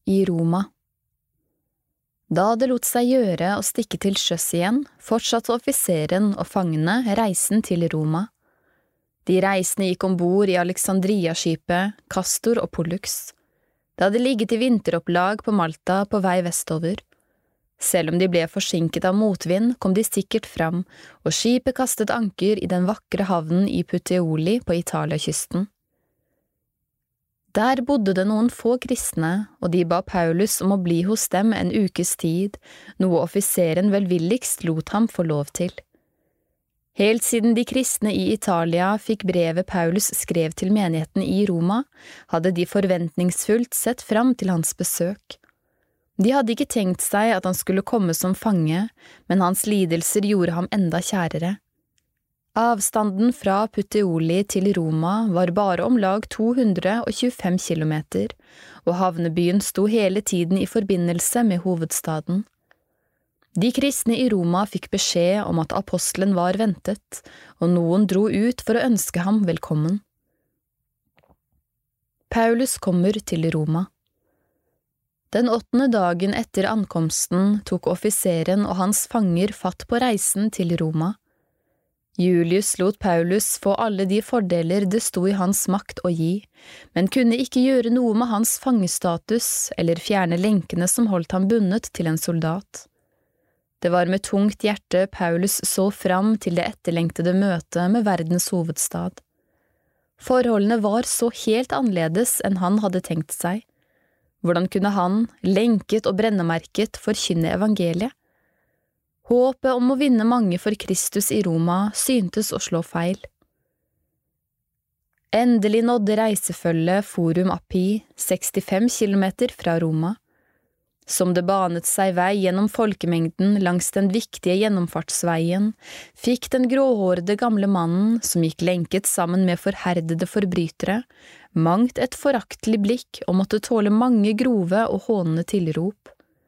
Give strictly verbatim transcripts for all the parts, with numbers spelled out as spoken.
I Roma. Da det lot seg gjøre å stikke til sjøs igjen, fortsatte offiseren og fangene reisen til Roma. De reisende gikk ombord i Alexandria-skipet, Castor og Pollux. Det hadde ligget i vinteropplag på Malta på vei vestover. Selv om de ble forsinket av motvind, kom de sikkert fram, og skipet kastet anker i den vakre havnen i Puteoli på Italia-kysten. Der bodde det noen få kristne, og de ba Paulus om å bli hos dem en ukes tid, noe offiseren velvilligst lot ham få lov til. Helt siden de kristne i Italia fikk brevet Paulus skrev til menigheten i Roma, hadde de forventningsfullt sett fram til hans besøk. De hadde ikke tenkt seg at han skulle komme som fange, men hans lidelser gjorde ham enda kjærere. Avstanden fra Puteoli til Roma var bare om lag to hundre og tjuefem kilometer, og havnebyen sto hele tiden i forbindelse med hovedstaden. De kristne i Roma fikk beskjed om at apostelen var ventet, og noen dro ut for å ønske ham velkommen. Paulus kommer til Roma. Den åttende dagen etter ankomsten tok offiseren og hans fanger fatt på reisen til Roma. Julius lot Paulus få alle de fordeler det sto i hans makt å gi, men kunne ikke gjøre noe med hans fangestatus eller fjerne lenkene som holdt ham bundet til en soldat. Det var med tungt hjerte Paulus så fram til det etterlengtede møtet med verdens hovedstad. Forholdene var så helt annerledes enn han hadde tenkt seg. Hvordan kunne han, lenket og brennemerket, forkynne evangeliet? Håpet om å vinne mange for Kristus i Roma syntes å slå feil. Endelig nådde reisefølget Forum Appii, sekstifem kilometer fra Roma. Som det banet seg vei gjennom folkemengden langs den viktige gjennomfartsveien, fikk den gråhårede gamle mannen, som gikk lenket sammen med forherdede forbrytere, mangt et foraktelig blikk og måtte tåle mange grove og hånende tilrop.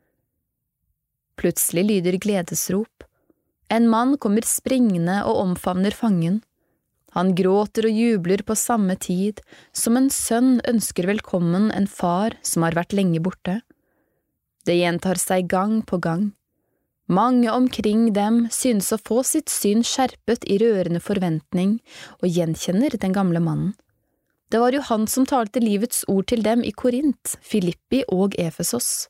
Plutselig lyder gledesrop. En mann kommer springende og omfavner fangen. Han gråter og jubler på samme tid, som en sønn ønsker velkommen en far som har vært lenge borte. Det gjentar seg gang på gang. Mange omkring dem synes å få sitt syn skjerpet i rørende forventning, og gjenkjenner den gamle mannen. Det var jo han som talte livets ord til dem i Korint, Filippi og Efesos.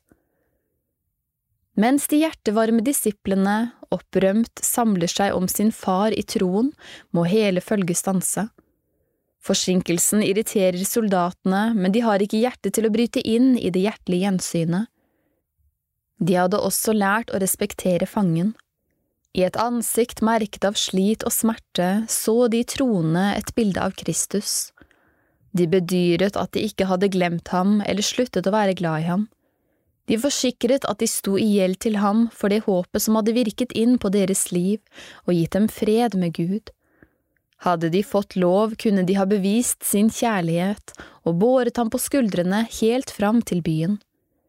Mens de hjertevarme disiplene, opprømt, samler seg om sin far i troen, må hele følget stanse. Forsinkelsen irriterer soldatene, men de har ikke hjerte til å bryte inn i det hjertelige gjensynet. De hadde også lært å respektere fangen. I et ansikt merket av slit og smerte så de troende et bilde av Kristus. De bedyret at de ikke hadde glemt ham eller sluttet å være glad i ham. De forsikret at de sto i gjeld til ham for det håpet som hadde virket inn på deres liv og gitt dem fred med Gud. Hadde de fått lov, kunne de ha bevist sin kjærlighet og båret ham på skuldrene helt fram til byen.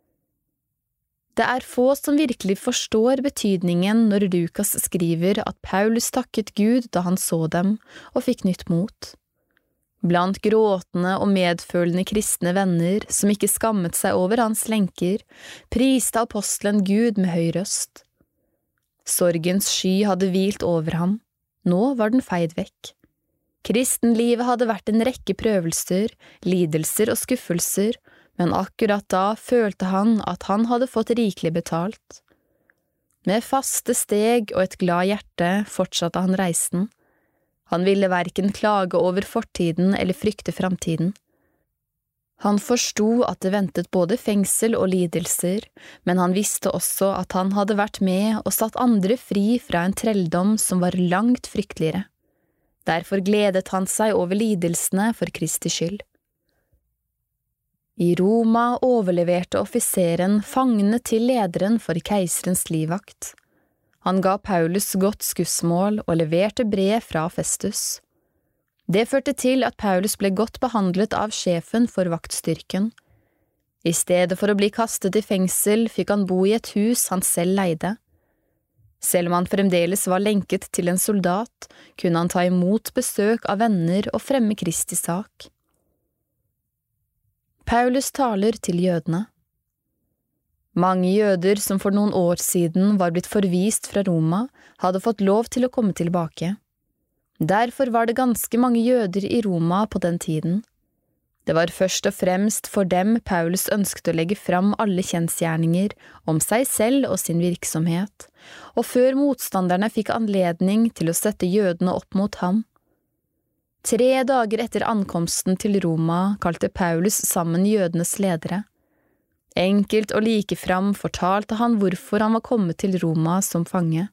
Det er få som virkelig forstår betydningen når Lukas skriver at Paulus takket Gud da han så dem og fikk nytt mot. Blant gråtende og medfølende kristne venner, som ikke skammet seg over hans lenker, priste apostelen Gud med høy røst. Sorgens sky hadde hvilt over ham, nå var den feid vekk. Kristenlivet hadde vært en rekke prøvelser, lidelser og skuffelser, men akkurat da følte han at han hadde fått rikelig betalt. Med faste steg og et glad hjerte fortsatte han reisen. Han ville hverken klage over fortiden eller frykte framtiden. Han forsto at det ventet både fengsel og lidelser, men han visste også at han hadde vært med og satt andre fri fra en trelldom som var langt frykteligere. Derfor gledet han seg over lidelsene for Kristi skyld. I Roma overleverte offiseren fangene til lederen for keiserens livvakt. Han ga Paulus godt skussmål og leverte brev fra Festus. Det førte til at Paulus ble godt behandlet av sjefen for vaktstyrken. I stedet for å bli kastet i fengsel fikk han bo i et hus han selv leide. Selv om han fremdeles var lenket til en soldat, kunne han ta imot besøk av venner og fremme Kristi sak. Paulus taler til jødene. Mange jøder som for noen år siden var blitt forvist fra Roma, hadde fått lov til å komme tilbake. Derfor var det ganske mange jøder i Roma på den tiden. Det var først og fremst for dem Paulus ønsket å legge fram alle kjensgjerninger om seg selv og sin virksomhet, og før motstanderne fikk anledning til å sette jødene opp mot ham. Tre dager etter ankomsten til Roma kalte Paulus sammen jødenes ledere. Enkelt og likefram fortalte han hvorfor han var kommet til Roma som fange.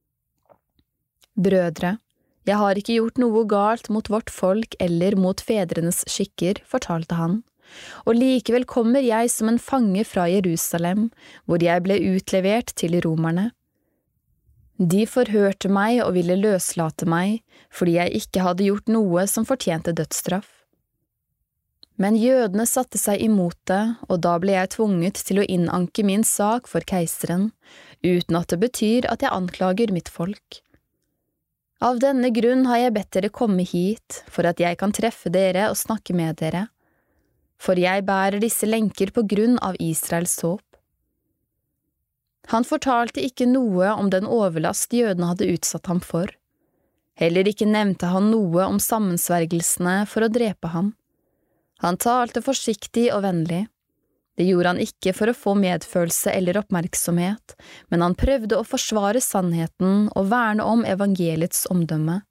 Brødre, jeg har ikke gjort noe galt mot vårt folk eller mot fedrenes skikker, fortalte han, og likevel kommer jeg som en fange fra Jerusalem, hvor jeg ble utlevert til romerne. De forhørte meg og ville løslate meg, fordi jeg ikke hadde gjort noe som fortjente dødsstraff. Men jødene satte seg imot det, og da ble jeg tvunget til å innanke min sak for keiseren, uten at det betyr at jeg anklager mitt folk. Av denne grunn har jeg bedt dere komme hit, for at jeg kan treffe dere og snakke med dere. For jeg bærer disse lenker på grunn av Israels håp. Han fortalte ikke noe om den overlast jødene hadde utsatt ham for. Heller ikke nevnte han noe om sammensvergelsene for å drepe ham. Han talte forsiktig og vennlig. Det gjorde han ikke for å få medfølelse eller oppmerksomhet, men han prøvde å forsvare sannheten og verne om evangeliets omdømme.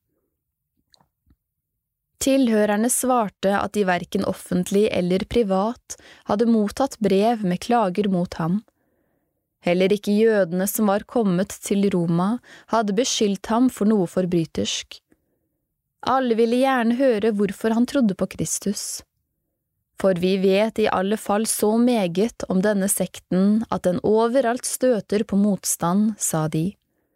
Tilhørerne svarte at de hverken offentlig eller privat hadde mottatt brev med klager mot ham. Heller ikke jødene som var kommet til Roma hadde beskyldt ham for noe forbrytersk. Alle ville gjerne høre hvorfor han trodde på Kristus. For vi vet i alle fall så meget om denne sekten at den overalt støter på motstand, sa de.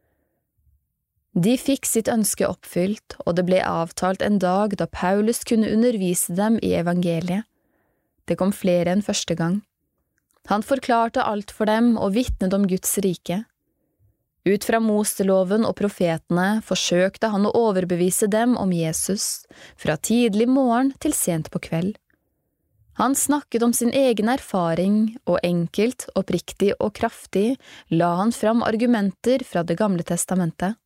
De fikk sitt ønske oppfylt, og det ble avtalt en dag da Paulus kunne undervise dem i evangeliet. Det kom flere enn første gang. Han forklarte alt for dem og vitnet om Guds rike. Ut fra Moseloven og profetene forsøkte han å overbevise dem om Jesus, fra tidlig morgen til sent på kveld. Han snakket om sin egen erfaring, og enkelt, oppriktig og kraftig la han fram argumenter fra Det gamle testamentet.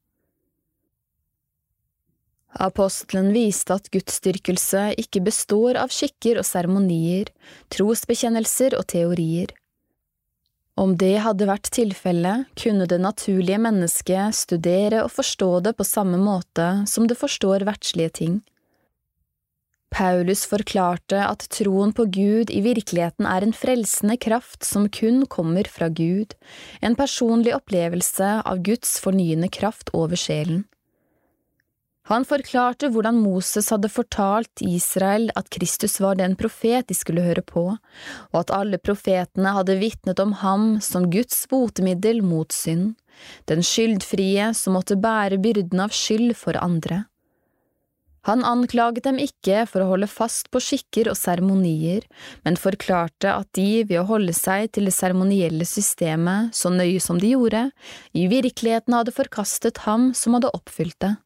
Apostelen viste at gudsdyrkelse ikke består av skikker og seremonier, trosbekjennelser og teorier. Om det hadde vært tilfelle, kunne det naturlige mennesket studere og forstå det på samme måte som det forstår verdslige ting. Paulus forklarte at troen på Gud i virkeligheten er en frelsende kraft som kun kommer fra Gud, en personlig opplevelse av Guds fornyende kraft over sjelen. Han forklarte hvordan Moses hadde fortalt Israel at Kristus var den profet de skulle høre på, og at alle profetene hadde vitnet om ham som Guds botemiddel mot synd, den skyldfrie som måtte bære byrden av skyld for andre. Han anklaget dem ikke for å holde fast på skikker og seremonier, men forklarte at de ved å holde seg til det seremonielle systemet så nøye som de gjorde, i virkeligheten hadde forkastet ham som hadde oppfylt det.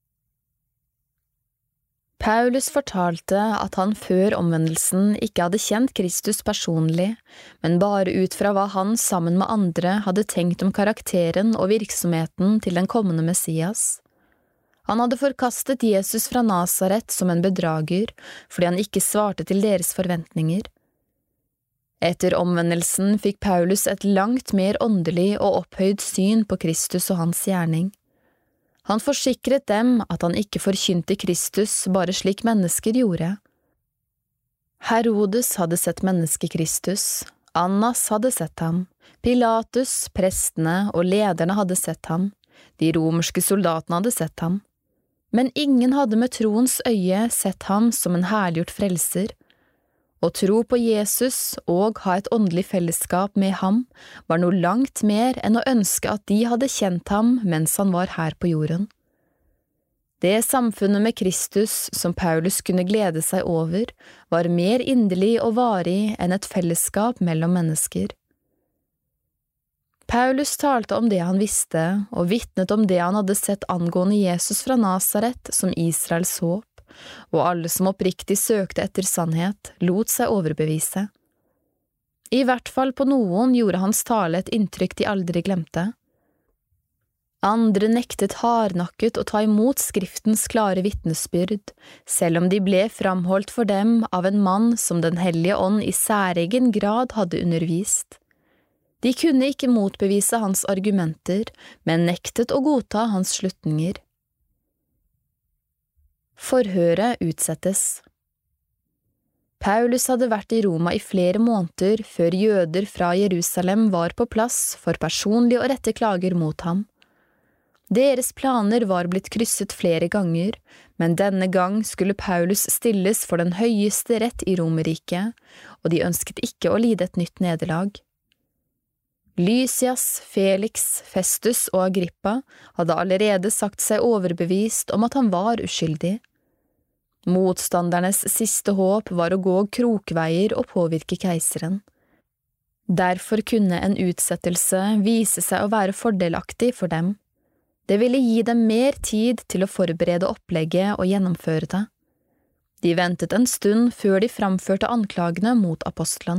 Paulus fortalte at han før omvendelsen ikke hadde kjent Kristus personlig, men bare ut fra hva han sammen med andre hadde tenkt om karakteren og virksomheten til den kommende Messias. Han hadde forkastet Jesus fra Nasaret som en bedrager, fordi han ikke svarte til deres forventninger. Etter omvendelsen fikk Paulus et langt mer åndelig og opphøyd syn på Kristus og hans gjerning. Han forsikret dem at han ikke forkynte Kristus bare slik mennesker gjorde. Herodes hadde sett mennesket Kristus, Annas hadde sett ham, Pilatus, prestene og lederne hadde sett ham, de romerske soldatene hadde sett ham. Men ingen hadde med troens øye sett ham som en herliggjort frelser. Å tro på Jesus og ha et åndelig fellesskap med ham var noe langt mer enn å ønske at de hadde kjent ham mens han var her på jorden. Det samfunnet med Kristus som Paulus kunne glede seg over, var mer inderlig og varig enn et fellesskap mellom mennesker. Paulus talte om det han visste, og vitnet om det han hadde sett angående Jesus fra Nasaret som Israels håp, og alle som oppriktig søkte etter sannhet, lot seg overbevise. I hvert fall på noen gjorde hans tale et inntrykk de aldri glemte. Andre nektet hardnakket å ta imot skriftens klare vitnesbyrd, selv om de ble framholdt for dem av en mann som Den hellige ånd i særegen grad hadde undervist. De kunne ikke motbevise hans argumenter, men nektet å godta hans slutninger. Forhøret utsettes. Paulus hadde vært i Roma i flere måneder før jøder fra Jerusalem var på plass for personlig å rette klager mot ham. Deres planer var blitt krysset flere ganger, men denne gang skulle Paulus stilles for den høyeste rett i Romerriket, og de ønsket ikke å lide et nytt nederlag. Lysias, Felix, Festus og Agrippa hadde allerede sagt seg overbevist om at han var uskyldig. Motstandernes siste håp var å gå krokveier og påvirke keiseren. Derfor kunne en utsettelse vise seg å være fordelaktig for dem. Det ville gi dem mer tid til å forberede opplegget og gjennomføre det. De ventet en stund før de framførte anklagene mot apostelen.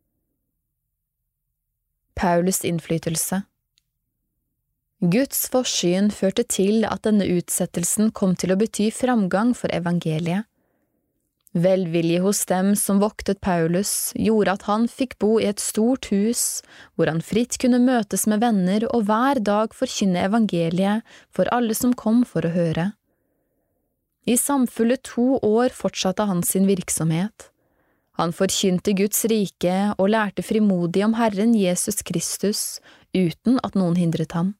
Paulus innflytelse. Guds forsyn førte til at denne utsettelsen kom til å bety framgang for evangeliet. Velvilje hos dem som voktet Paulus gjorde at han fikk bo i et stort hus, hvor han fritt kunne møtes med venner og hver dag forkynne evangeliet for alle som kom for å høre. I samfulle to år fortsatte han sin virksomhet. Han forkynte Guds rike og lærte frimodig om Herren Jesus Kristus, uten at noen hindret ham.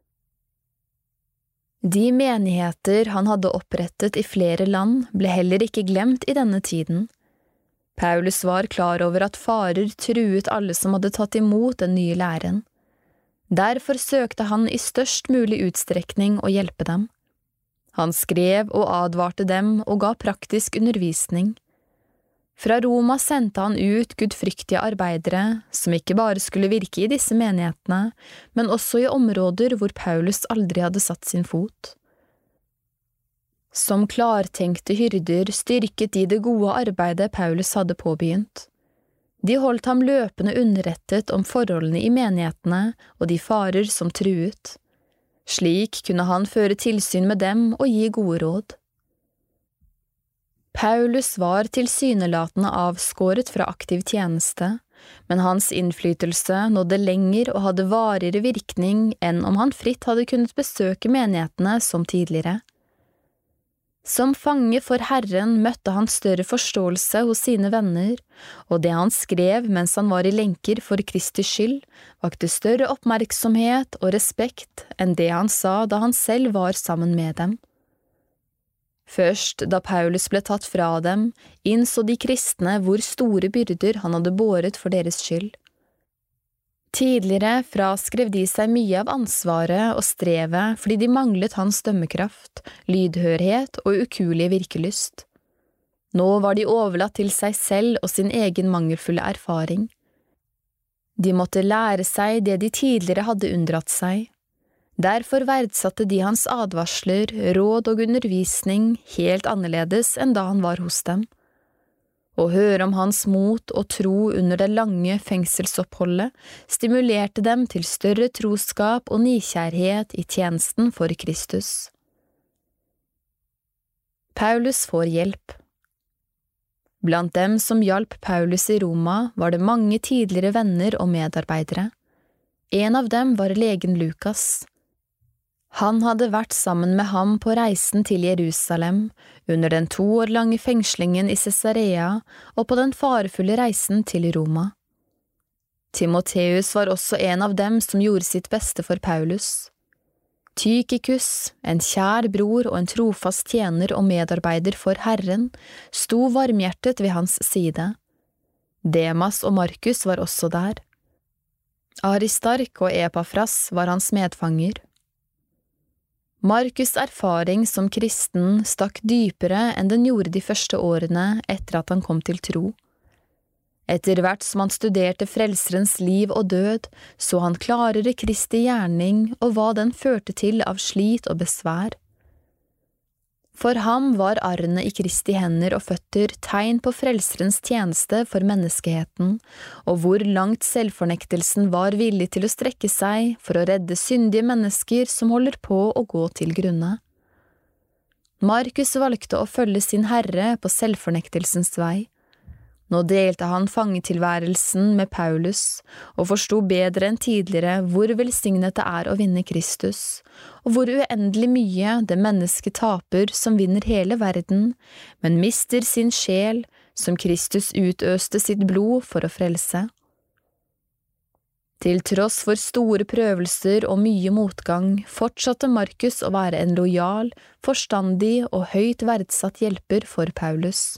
De menigheter han hadde opprettet i flere land ble heller ikke glemt i denne tiden. Paulus var klar over at farer truet alle som hadde tatt imot den nye læren. Derfor søkte han i størst mulig utstrekning å hjelpe dem. Han skrev og advarte dem og ga praktisk undervisning. Fra Roma sendte han ut gudfryktige arbeidere, som ikke bare skulle virke i disse menighetene, men også i områder hvor Paulus aldri hadde satt sin fot. Som klartenkte hyrder styrket de det gode arbeidet Paulus hadde påbegynt. De holdt ham løpende underrettet om forholdene i menighetene og de farer som truet. Slik kunne han føre tilsyn med dem og gi gode råd. Paulus var tilsynelatende avskåret fra aktiv tjeneste, men hans innflytelse nådde lenger og hadde varigere virkning enn om han fritt hadde kunnet besøke menighetene som tidligere. Som fange for Herren møtte han større forståelse hos sine venner, og det han skrev mens han var i lenker for Kristi skyld, vakte større oppmerksomhet og respekt enn det han sa da han selv var sammen med dem. Først da Paulus ble tatt fra dem, innså de kristne hvor store byrder han hadde båret for deres skyld. Tidligere fraskrev de seg mye av ansvaret og strevet fordi de manglet hans dømmekraft, lydhørhet og ukuelige virkelyst. Nå var de overlatt til seg selv og sin egen mangelfulle erfaring. De måtte lære seg det de tidligere hadde unndratt seg. Derfor verdsatte de hans advarsler, råd og undervisning helt annerledes enn da han var hos dem. Å høre om hans mot og tro under det lange fengselsoppholdet stimulerte dem til større troskap og nidkjærhet i tjenesten for Kristus. Paulus får hjelp. Blant dem som hjalp Paulus i Roma var det mange tidligere venner og medarbeidere. En av dem var legen Lukas. Han hadde vært sammen med ham på reisen til Jerusalem, under den to år lange fengslingen i Cesarea og på den farefulle reisen til Roma. Timotheus var også en av dem som gjorde sitt beste for Paulus. Tykikus, en kjær bror og en trofast tjener og medarbeider for Herren, sto varmhjertet ved hans side. Demas og Markus var også der. Aristark og Epafras var hans medfanger. Markus' erfaring som kristen stakk dypere enn den gjorde de første årene etter at han kom til tro. Etter hvert som han studerte frelserens liv og død, så han klarere Kristi gjerning og hva den førte til av slit og besvær. For ham var arrene i Kristi hender og føtter tegn på frelserens tjeneste for menneskeheten, og hvor langt selvfornektelsen var villig til å strekke seg for å redde syndige mennesker som holder på å gå til grunne. Markus valgte å følge sin herre på selvfornektelsens vei. Nå delte han fangetilværelsen med Paulus, og forsto bedre enn tidligere hvor velsignet det er å vinne Kristus, og hvor uendelig mye det mennesket taper som vinner hele verden, men mister sin sjel som Kristus utøste sitt blod for å frelse. Til tross for store prøvelser og mye motgang, fortsatte Markus å være en lojal, forstandig og høyt verdsatt hjelper for Paulus.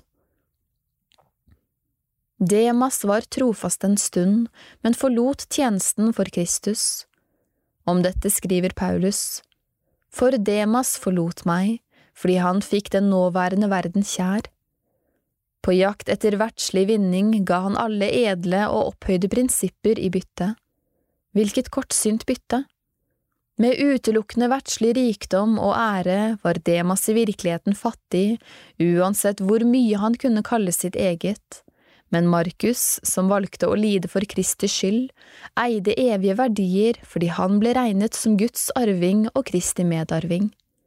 Demas var trofast en stund, men forlot tjenesten for Kristus. Om dette skriver Paulus: For Demas forlot meg, fordi han fikk den nåværende verden kjær. På jakt etter verdslig vinning ga han alle edle og opphøyde prinsipper i bytte. Hvilket kortsynt bytte! Med utelukkende verdslig rikdom og ære var Demas i virkeligheten fattig, uansett hvor mye han kunne kalle sitt eget. Men Markus, som valgte å lide for Kristi skyld, eide evige verdier fordi han ble regnet som Guds arving og Kristi medarving.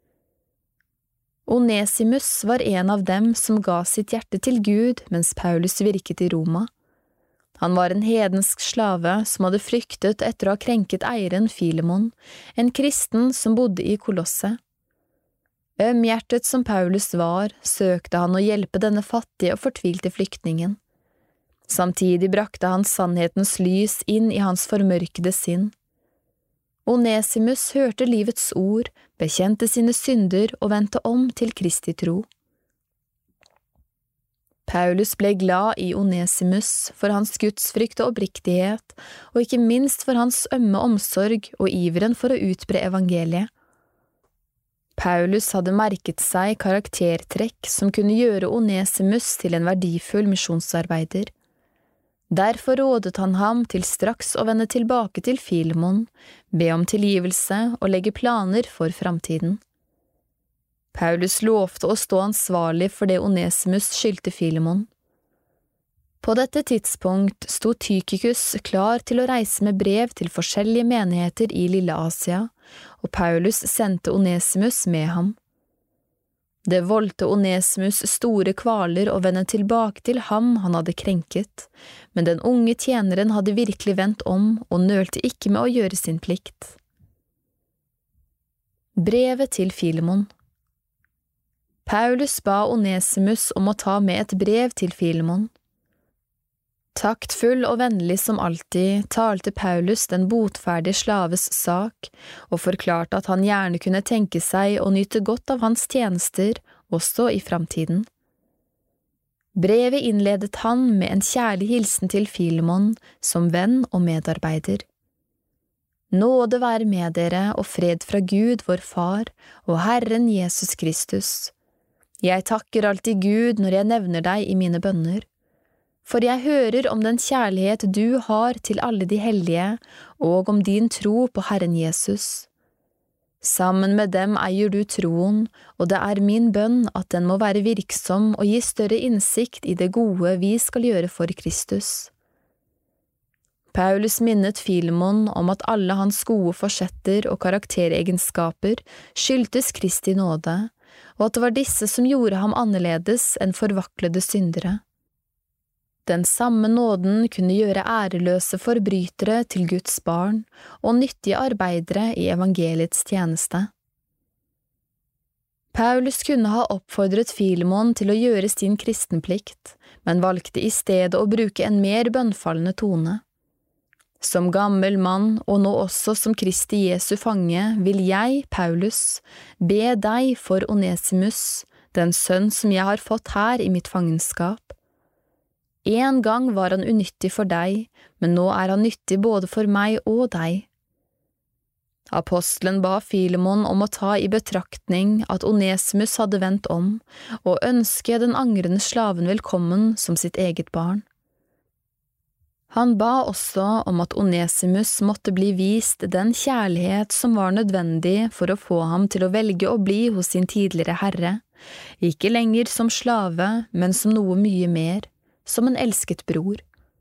Onesimus var en av dem som ga sitt hjerte til Gud mens Paulus virket i Roma. Han var en hedensk slave som hadde fryktet etter å ha krenket eieren Filemon, en kristen som bodde i Kolosse. Ømhjertet som Paulus var, søkte han å hjelpe denne fattige og fortvilte flyktningen. Samtidig brakte han sannhetens lys inn i hans formørkede sinn. Onesimus hørte livets ord, bekjente sine synder og vendte om til Kristi tro. Paulus ble glad i Onesimus for hans gudsfrykt og oppriktighet, og ikke minst for hans ømme omsorg og iveren for å utbre evangeliet. Paulus hadde merket seg karaktertrekk som kunne gjøre Onesimus til en verdifull misjonsarbeider. Derfor rådet han ham til straks å vende tilbake til Filemon, be om tilgivelse og legge planer for framtiden. Paulus lovte å stå ansvarlig for det Onesimus skyldte Filemon. På dette tidspunkt sto Tykikus klar til å reise med brev til forskjellige menigheter i Lille Asia, og Paulus sendte Onesimus med ham. Det voldte Onesimus store kvaler å vende tilbake til ham han hadde krenket, men den unge tjeneren hadde virkelig vendt om og nølte ikke med å gjøre sin plikt. Brevet til Filemon. Paulus ba Onesimus om å ta med et brev til Filemon. Taktfull og vennlig som alltid talte Paulus den botferdige slaves sak og forklarte at han gjerne kunne tenke seg å nyte godt av hans tjenester også i framtiden. Brevet innledet han med en kjærlig hilsen til Filemon som venn og medarbeider. Nåde være med dere og fred fra Gud vår Far og Herren Jesus Kristus. Jeg takker alltid Gud når jeg nevner deg i mine bønner. For jeg hører om den kjærlighet du har til alle de hellige, og om din tro på Herren Jesus. Sammen med dem eier du troen, og det er min bønn at den må være virksom og gi større innsikt i det gode vi skal gjøre for Kristus. Paulus minnet Filemon om at alle hans gode forsetter og karakteregenskaper skyldtes Kristi nåde, og at det var disse som gjorde ham annerledes enn forvaklede syndere. Den samme nåden kunne gjøre æreløse forbrytere til Guds barn og nyttige arbeidere i evangeliets tjeneste. Paulus kunne ha oppfordret Filemon til å gjøre sin kristenplikt, men valgte i stedet å bruke en mer bønnfallende tone. Som gammel mann, og nå også som Kristi Jesu fange, vil jeg, Paulus, be deg for Onesimus, den sønn som jeg har fått her i mitt fangenskap. En gang var han unyttig for deg, men nå er han nyttig både for meg og deg. Apostelen ba Filemon om å ta i betraktning at Onesimus hadde vendt om, og ønske den angrende slaven velkommen som sitt eget barn. Han ba også om at Onesimus måtte bli vist den kjærlighet som var nødvendig for å få ham til å velge å bli hos sin tidligere herre, ikke lenger som slave, men som noe mye mer, som en elsket bror.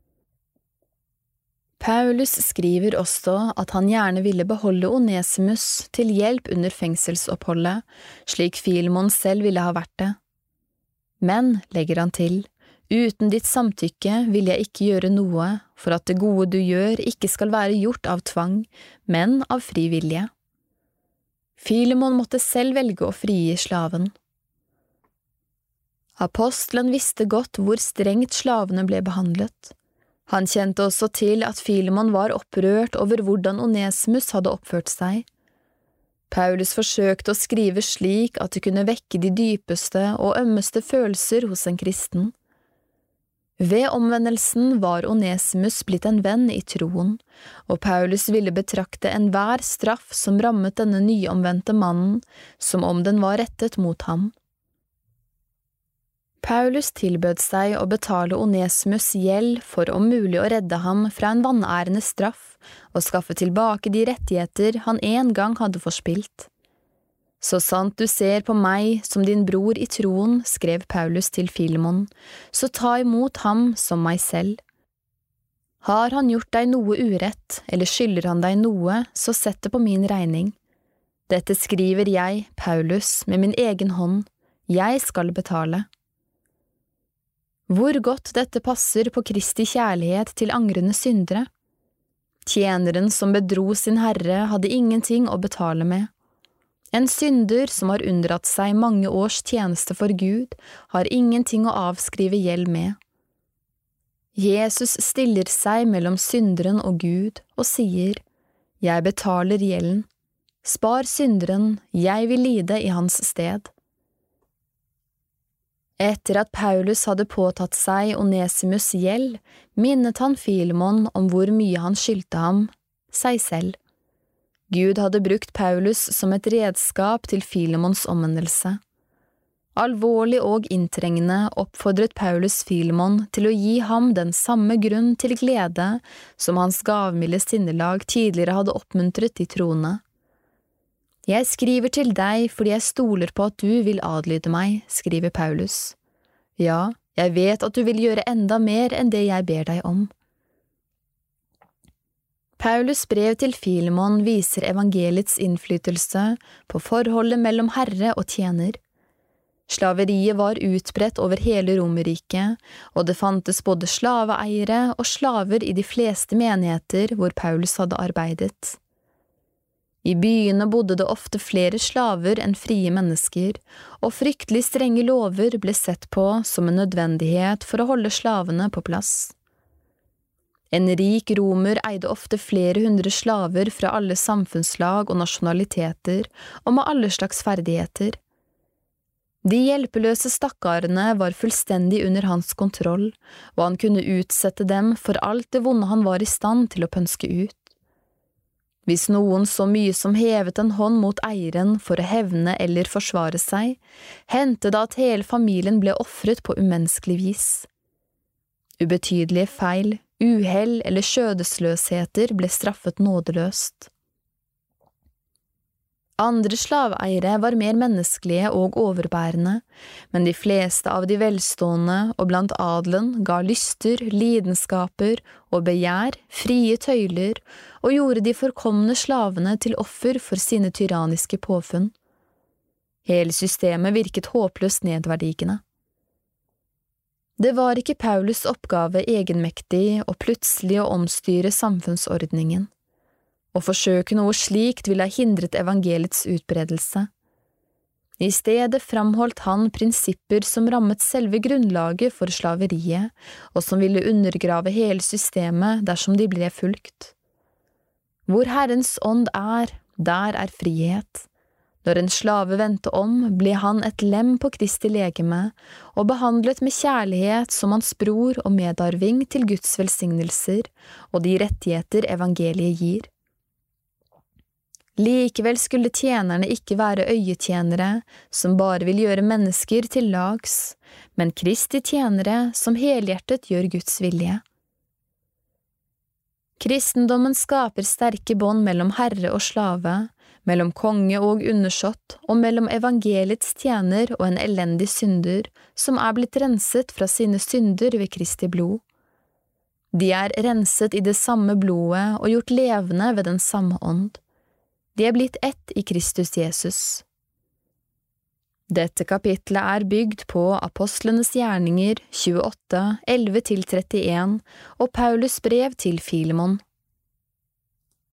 Paulus skriver også at han gjerne ville beholde Onesimus til hjelp under fengselsoppholdet, slik Filemon selv ville ha vært det. Men, legger han til, uten ditt samtykke vil jeg ikke gjøre noe for at det gode du gjør ikke skal være gjort av tvang, men av fri vilje. Filemon måtte selv velge å frigi slaven. Apostelen visste godt hvor strengt slavene ble behandlet. Han kjente også til at Filemon var opprørt over hvordan Onesimus hadde oppført seg. Paulus forsøkte å skrive slik at det kunne vekke de dypeste og ømmeste følelser hos en kristen. Ved omvendelsen var Onesimus blitt en venn i troen, og Paulus ville betrakte enhver straff som rammet denne nyomvendte mannen, som om den var rettet mot ham. Paulus tilbød seg å betale Onesimus gjeld for om mulig å redde ham fra en vanærende straff og skaffe tilbake de rettigheter han en gang hadde forspilt. Så sant du ser på meg som din bror i troen, skrev Paulus til Filemon, så ta imot ham som meg selv. Har han gjort deg noe urett, eller skylder han deg noe, så sett det på min regning. Dette skriver jeg, Paulus, med min egen hånd, jeg skal betale. Hvor godt dette passer på Kristi kjærlighet til angrende syndere. Tjeneren som bedro sin herre hadde ingenting å betale med. En synder som har unndratt seg mange års tjeneste for Gud, har ingenting å avskrive gjeld med. Jesus stiller seg mellom synderen og Gud og sier, «Jeg betaler gjelden. Spar synderen, jeg vil lide i hans sted.» Etter at Paulus hadde påtatt seg Onesimus gjeld, minnet han Filemon om hvor mye han skyldte ham, seg selv. Gud hadde brukt Paulus som et redskap til Filemons omvendelse. Alvorlig og inntrengende oppfordret Paulus Filemon til å gi ham den samme grunn til glede som hans gavmilde sinnelag tidligere hadde oppmuntret de troende. Jeg skriver til deg fordi jeg stoler på at du vil adlyde meg, skriver Paulus. Ja, jeg vet at du vil gjøre enda mer enn det jeg ber deg om. Paulus brev til Filemon viser evangeliets innflytelse på forholdet mellom herre og tjener. Slaveriet var utbredt over hele Romerriket, og det fantes både slaveeiere og slaver i de fleste menigheter hvor Paulus hadde arbeidet. I byene bodde det ofte flere slaver enn frie mennesker, og fryktelig strenge lover ble sett på som en nødvendighet for å holde slavene på plass. En rik romer eide ofte flere hundre slaver fra alle samfunnslag og nasjonaliteter, og med alle slags ferdigheter. De hjelpeløse stakkarene var fullstendig under hans kontroll, og han kunne utsette dem for alt det vonde han var i stand til å pønske ut. Hvis noen så mye som hevet en hånd mot eieren for å hevne eller forsvare seg, hendte det at hele familien ble offret på umenneskelig vis. Ubetydelige feil, uhell eller skjødesløsheter ble straffet nådeløst. Andre slaveeiere var mer menneskelige og overbærende, men de fleste av de velstående og blant adelen ga lyster, lidenskaper og begjær frie tøyler og gjorde de forkomne slavene til offer for sine tyranniske påfunn. Hele systemet virket håpløst nedverdigende. Det var ikke Paulus' oppgave egenmektig og plutselig å omstyre samfunnsordningen. Å forsøke noe slikt ville ha hindret evangeliets utbredelse. I stedet framholdt han prinsipper som rammet selve grunnlaget for slaveriet, og som ville undergrave hele systemet dersom de ble fulgt. Hvor Herrens ånd er, der er frihet. Når en slave vendte om, ble han et lem på Kristi legeme, og behandlet med kjærlighet som hans bror og medarving til Guds velsignelser og de rettigheter evangeliet gir. Likevel skulle tjenerne ikke være øyetjenere som bare vil gjøre mennesker til lags, men Kristi tjenere som helhjertet gjør Guds vilje. Kristendommen skaper sterke bånd mellom herre og slave, mellom konge og undersått, og mellom evangeliets tjener og en elendig synder, som er blitt renset fra sine synder ved Kristi blod. De er renset i det samme blodet og gjort levende ved den samme ånd. De er blitt ett i Kristus Jesus. Dette kapitlet er bygd på Apostlenes gjerninger tjueåtte, elleve til trettien og Paulus brev til Filemon.